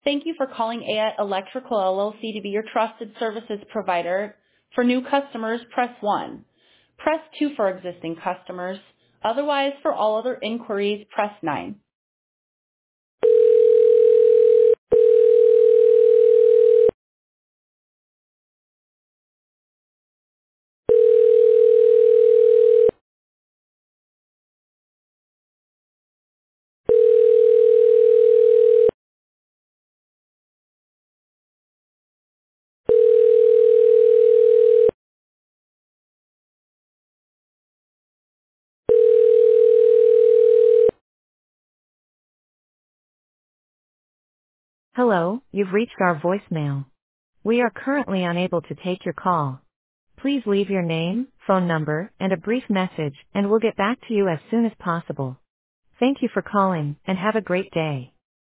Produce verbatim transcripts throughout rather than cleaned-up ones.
Thank you for calling A I Electrical L L C to be your trusted services provider. For new customers, press one. Press two for existing customers. Otherwise, for all other inquiries, press nine. Hello, you've reached our voicemail. We are currently unable to take your call. Please leave your name, phone number, and a brief message, and we'll get back to you as soon as possible. Thank you for calling, and have a great day.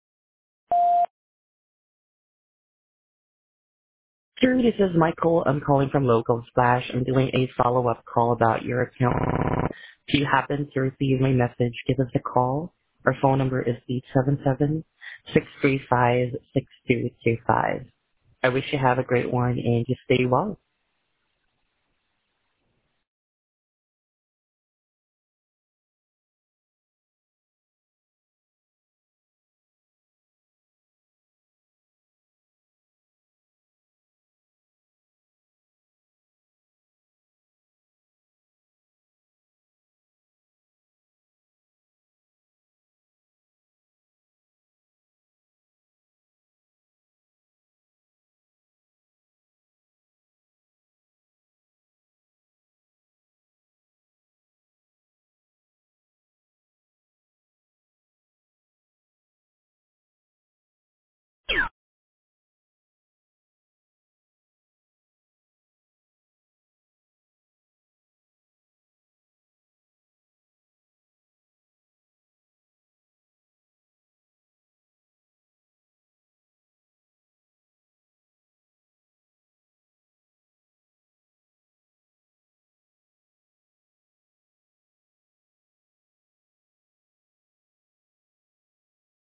Sir, this is Michael. I'm calling from Local Splash. I'm doing a follow-up call about your account. If you happen to receive my message, give us a call. Our phone number is eight seven seven, six three five, six two two five. I wish you have a great one and just stay well.